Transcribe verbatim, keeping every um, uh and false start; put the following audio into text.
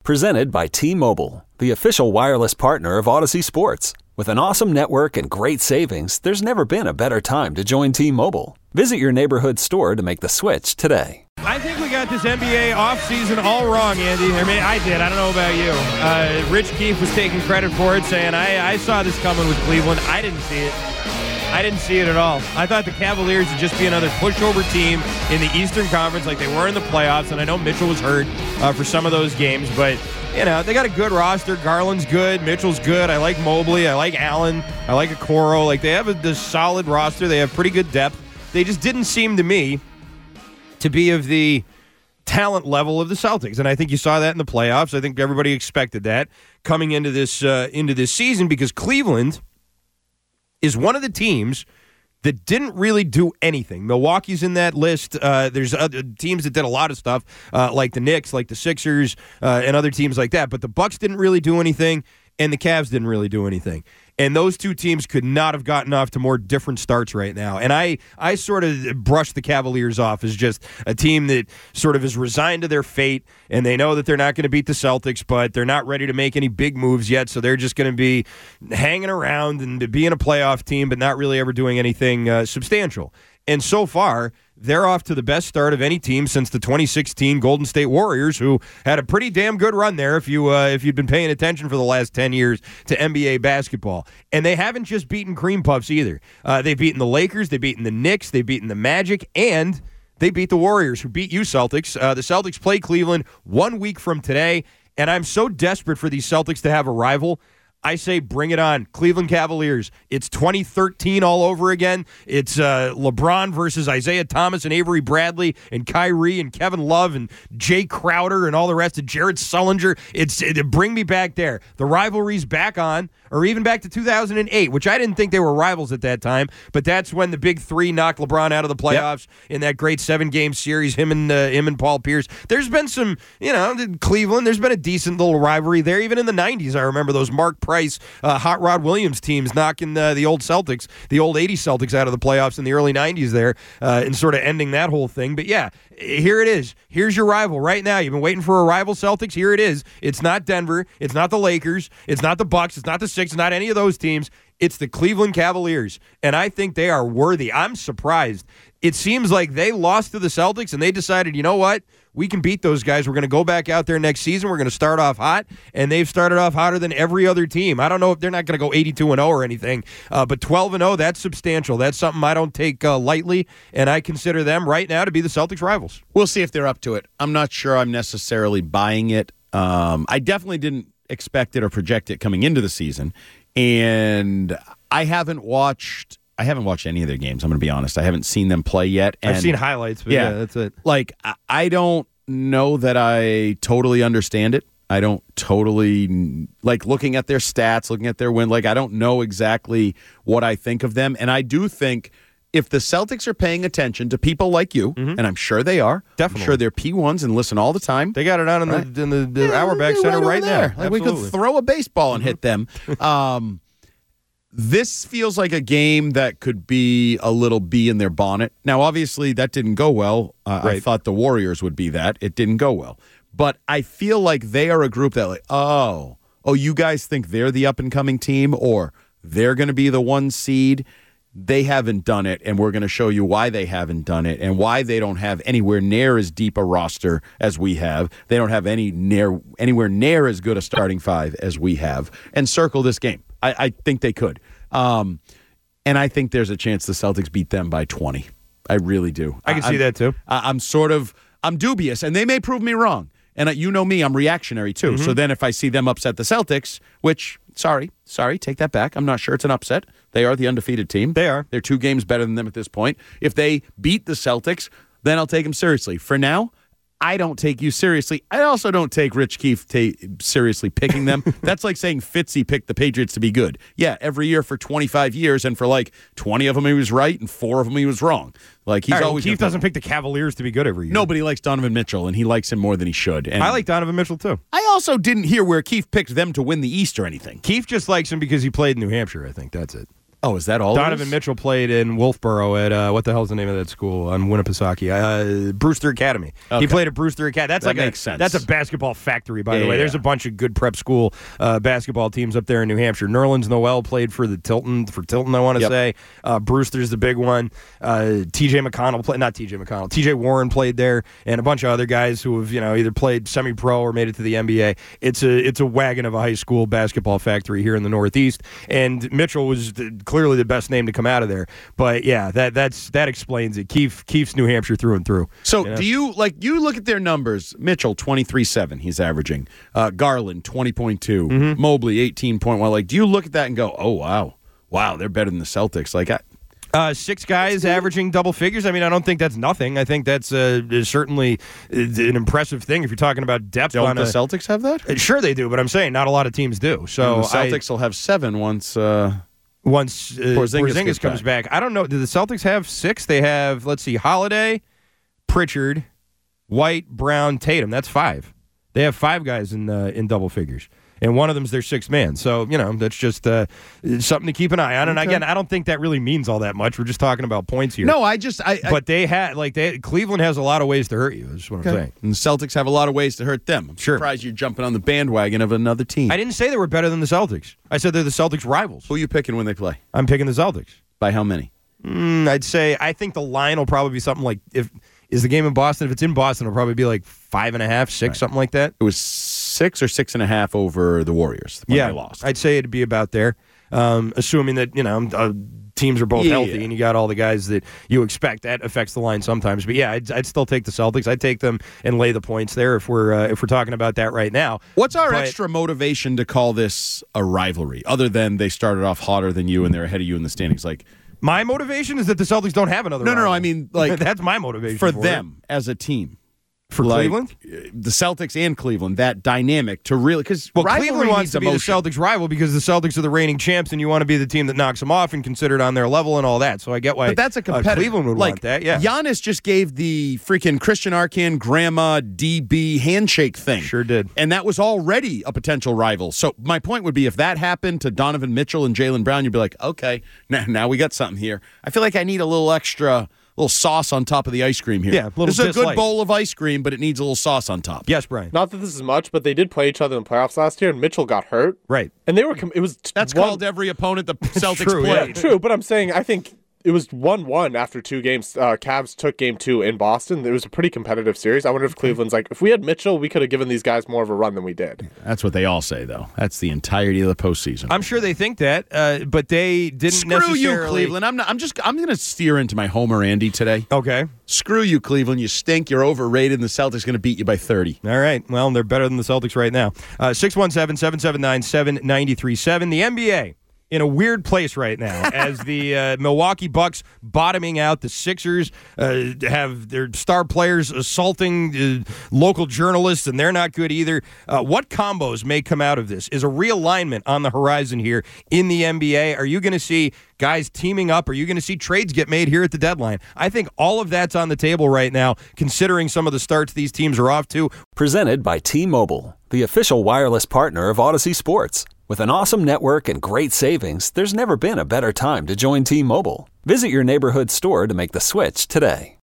Presented by T-Mobile, the official wireless partner of Odyssey Sports. With an awesome network and great savings, there's never been a better time to join T-Mobile. Visit your neighborhood store to make the switch today. I think we got this N B A offseason all wrong, Andy. I mean, I did. I don't know about you. Uh, Rich Keefe was taking credit for it, saying, I, I saw this coming with Cleveland. I didn't see it. I didn't see it at all. I thought the Cavaliers would just be another pushover team in the Eastern Conference like they were in the playoffs, and I know Mitchell was hurt uh, for some of those games, but, you know, they got a good roster. Garland's good. Mitchell's good. I like Mobley. I like Allen. I like Okoro. Like, they have a this solid roster. They have pretty good depth. They just didn't seem to me to be of the talent level of the Celtics, and I think you saw that in the playoffs. I think everybody expected that coming into this uh, into this season because Cleveland is one of the teams that didn't really do anything. Milwaukee's in that list. Uh, there's other teams that did a lot of stuff, uh, like the Knicks, like the Sixers, uh, and other teams like that. But the Bucks didn't really do anything, and the Cavs didn't really do anything. And those two teams could not have gotten off to more different starts right now. And I, I sort of brush the Cavaliers off as just a team that sort of is resigned to their fate, and they know that they're not going to beat the Celtics, but they're not ready to make any big moves yet, so they're just going to be hanging around and being a playoff team, but not really ever doing anything uh, substantial. And so far, they're off to the best start of any team since the twenty sixteen Golden State Warriors, who had a pretty damn good run there if, you, uh, if you'd been paying attention for the last ten years to N B A basketball. And they haven't just beaten cream puffs either. Uh, they've beaten the Lakers, they've beaten the Knicks, they've beaten the Magic, and they beat the Warriors, who beat you Celtics. Uh, the Celtics play Cleveland one week from today, and I'm so desperate for these Celtics to have a rival. I say bring it on. Cleveland Cavaliers. It's twenty thirteen all over again. It's uh, LeBron versus Isaiah Thomas and Avery Bradley and Kyrie and Kevin Love and Jay Crowder and all the rest of Jared Sullinger. It's it, bring me back there. The rivalry's back on, or even back to two thousand eight, which I didn't think they were rivals at that time, but that's when the big three knocked LeBron out of the playoffs yep. in that great seven-game series, him and uh, him and Paul Pierce. There's been some, you know, Cleveland, there's been a decent little rivalry there. Even in the nineties, I remember those Mark Price, uh, Hot Rod Williams teams knocking uh, the old Celtics, the old eighties Celtics out of the playoffs in the early nineties there, uh, and sort of ending that whole thing. But yeah, here it is. Here's your rival right now. You've been waiting for a rival Celtics. Here it is. It's not Denver. It's not the Lakers. It's not the Bucks. It's not the Sixers. Not any of those teams. It's the Cleveland Cavaliers, and I think they are worthy. I'm surprised. It seems like they lost to the Celtics, and they decided, you know what? We can beat those guys. We're going to go back out there next season. We're going to start off hot, and they've started off hotter than every other team. I don't know if they're not going to go eighty-two and oh or anything, uh, but twelve and oh, that's substantial. That's something I don't take uh, lightly, and I consider them right now to be the Celtics' rivals. We'll see if they're up to it. I'm not sure I'm necessarily buying it. Um, I definitely didn't expect it or project it coming into the season, and I haven't watched I haven't watched any of their games. I'm going to be honest. I haven't seen them play yet. And I've seen highlights, but yeah, yeah that's it. Like, I don't know that I totally understand it. I don't totally, like, looking at their stats, looking at their win, like, I don't know exactly what I think of them. And I do think if the Celtics are paying attention to people like you, mm-hmm. and I'm sure they are, definitely, I'm sure they're P ones and listen all the time. They got it on in right? the in the, the yeah, Auerbach Center right, right there. now. Like, we could throw a baseball and mm-hmm. hit them. Um, this feels like a game that could be a little bee in their bonnet. Now, obviously, that didn't go well. Uh, right. I thought the Warriors would be that. It didn't go well. But I feel like they are a group that, like, oh, oh, you guys think they're the up-and-coming team, or they're going to be the one seed? They haven't done it, and we're going to show you why they haven't done it and why they don't have anywhere near as deep a roster as we have. They don't have any near anywhere near as good a starting five as we have. And circle this game. I, I think they could. Um, and I think there's a chance the Celtics beat them by twenty. I really do. I can I, see that, too. I, I'm sort of – I'm dubious, and they may prove me wrong. And you know me, I'm reactionary, too. Mm-hmm. So then if I see them upset the Celtics, which, sorry, sorry, take that back. I'm not sure it's an upset. They are the undefeated team. They are. They're two games better than them at this point. If they beat the Celtics, then I'll take them seriously. For now, I don't take you seriously. I also don't take Rich Keefe ta- seriously picking them. That's like saying Fitzy picked the Patriots to be good. Yeah, every year for twenty-five years, and for like twenty of them he was right, and four of them he was wrong. Like he's right, always Keefe doesn't pick the Cavaliers to be good every year. Nobody likes Donovan Mitchell, and he likes him more than he should. And I like Donovan Mitchell too. I also didn't hear where Keefe picked them to win the East or anything. Keefe just likes him because he played in New Hampshire. I think that's it. Oh, is that all? Donovan Mitchell played in Wolfboro at uh, what the hell's the name of that school on Winnipesaukee? Uh, Brewster Academy. Okay. He played at Brewster Academy. That's that like makes a sense. That's a basketball factory, by yeah, the way. yeah. There's a bunch of good prep school uh, basketball teams up there in New Hampshire. Nerlens Noel played for the Tilton for Tilton. I want to yep. say uh, Brewster's the big one. Uh, T J McConnell played, not T J McConnell. T J Warren played there, and a bunch of other guys who have you know either played semi-pro or made it to the N B A. It's a it's a wagon of a high school basketball factory here in the Northeast, and Mitchell was the, clearly the best name to come out of there. But yeah, that that's that explains it. Keefe Keefe's New Hampshire through and through. So you know? do you like you look at their numbers? Mitchell twenty-three seven, he's averaging. Uh, Garland twenty point two, mm-hmm. Mobley eighteen point one. Like, do you look at that and go, oh wow, wow, they're better than the Celtics? Like, I, Uh, six guys averaging double figures. I mean, I don't think that's nothing. I think that's uh, is certainly an impressive thing if you're talking about depth. Don't on the a, Celtics have that? Sure they do, but I'm saying not a lot of teams do. So and the Celtics I, will have seven once. Uh, Once uh, Porzingis, Porzingis comes back. back. I don't know. Do the Celtics have six? They have, let's see, Holiday, Pritchard, White, Brown, Tatum. That's five. They have five guys in uh, in double figures. And one of them's their sixth man. So, you know, that's just uh, something to keep an eye on. And okay. again, I don't think that really means all that much. We're just talking about points here. No, I just... I, I But they had, like, they Cleveland has a lot of ways to hurt you, is what okay. I'm saying. And the Celtics have a lot of ways to hurt them. I'm sure. surprised you're jumping on the bandwagon of another team. I didn't say they were better than the Celtics. I said they're the Celtics' rivals. Who are you picking when they play? I'm picking the Celtics. By how many? Mm, I'd say, I think the line will probably be something like, if is the game in Boston? If it's in Boston, it'll probably be like five and a half, six, right. something like that. It was six or six and a half over the Warriors when yeah, they lost. I'd say it'd be about there, um, assuming that, you know, uh, teams are both yeah, healthy yeah. and you got all the guys that you expect. That affects the line sometimes. But yeah, I'd, I'd still take the Celtics. I'd take them and lay the points there if we're uh, if we're talking about that right now. What's our but, extra motivation to call this a rivalry, other than they started off hotter than you and they're ahead of you in the standings? Like, my motivation is that the Celtics don't have another No, no, rival. no, I mean, like... That's my motivation for, for them it. as a team. For like, Cleveland? The Celtics and Cleveland, that dynamic to really... Because well, Cleveland wants to be emotion. the Celtics' rival because the Celtics are the reigning champs and you want to be the team that knocks them off and considered on their level and all that. So I get why but that's a competitor. Uh, Cleveland would like, want that, yeah. Giannis just gave the freaking Christian Arcand grandma D B handshake thing. Sure did. And that was already a potential rival. So my point would be if that happened to Donovan Mitchell and Jaylen Brown, you'd be like, okay, now, now we got something here. I feel like I need a little extra... little sauce on top of the ice cream here. Yeah, a little this is a dislike. good bowl of ice cream, but it needs a little sauce on top. Yes, Brian. Not that this is much, but they did play each other in the playoffs last year, and Mitchell got hurt. Right. And they were. It was. That's one, called every opponent the Celtics true, play. yeah. True, but I'm saying I think it was one one after two games. Uh, Cavs took game two in Boston. It was a pretty competitive series. I wonder if Cleveland's like, if we had Mitchell, we could have given these guys more of a run than we did. That's what they all say, though. That's the entirety of the postseason. I'm sure they think that, uh, but they didn't Screw necessarily... you, Cleveland. I'm not. I'm just. I'm going to steer into my Homer Andy today. Okay. Screw you, Cleveland. You stink. You're overrated, and the Celtics going to beat you by thirty. All right. Well, they're better than the Celtics right now. Uh, six one seven, seven seven nine, seven nine three seven. The N B A in a weird place right now as the uh, Milwaukee Bucks bottoming out. The Sixers uh, have their star players assaulting uh, local journalists, and they're not good either. Uh, what combos may come out of this? Is a realignment on the horizon here in the N B A? Are you going to see guys teaming up? Are you going to see trades get made here at the deadline? I think all of that's on the table right now, considering some of the starts these teams are off to. Presented by T-Mobile, the official wireless partner of Odyssey Sports. With an awesome network and great savings, there's never been a better time to join T-Mobile. Visit your neighborhood store to make the switch today.